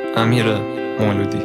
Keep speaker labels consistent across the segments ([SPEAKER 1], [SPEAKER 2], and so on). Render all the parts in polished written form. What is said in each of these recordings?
[SPEAKER 1] امیر مولودی.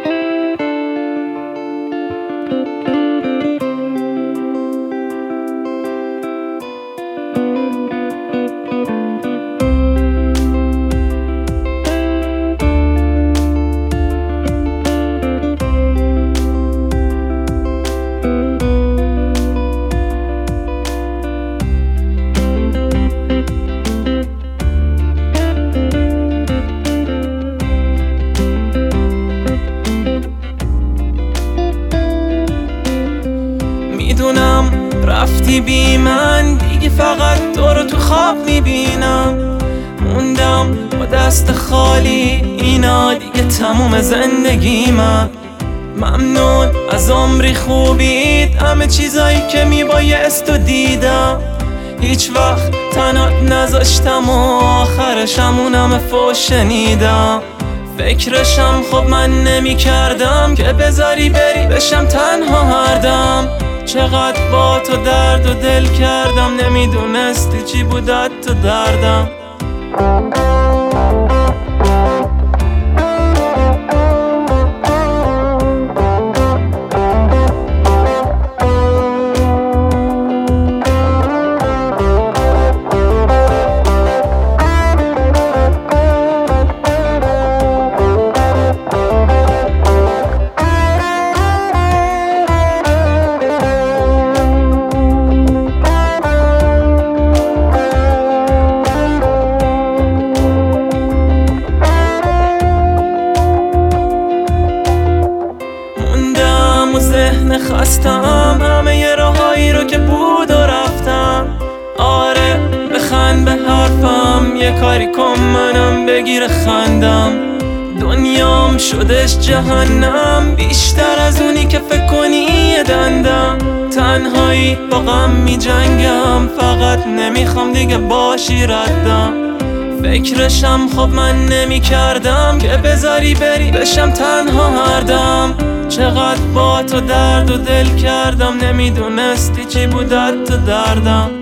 [SPEAKER 2] میدونم رفتی بی من، دیگه فقط تو رو تو خواب میبینم. موندم با دست خالی، اینا دیگه تموم زندگی من. ممنون از عمری خوبیت، همه چیزایی که میبایست و دیدم. هیچ وقت تنات نذاشتم و آخرشم اونم فوش شنیدم. فکرشم خب من نمی کردم که بذاری بری بشم تنها هر دم. چقدر با تو درد و دل کردم، نمیدونستی چی بودت تو دردم. ذهن خستم، همه راهایی رو که بود و رفتم. آره بخند به حرفم، یه کاری کن منم بگیر خندم. دنیام شدش جهنم، بیشتر از اونی که فکر کنی یه دندم. تنهایی با غم می جنگم، فقط نمیخوام دیگه باشی ردم. فکرشم خب من نمی کردم که بذاری بری بشم تنها هر دم. چقدر با تو درد و دل کردم، نمیدونستی چی بودت تو دردم.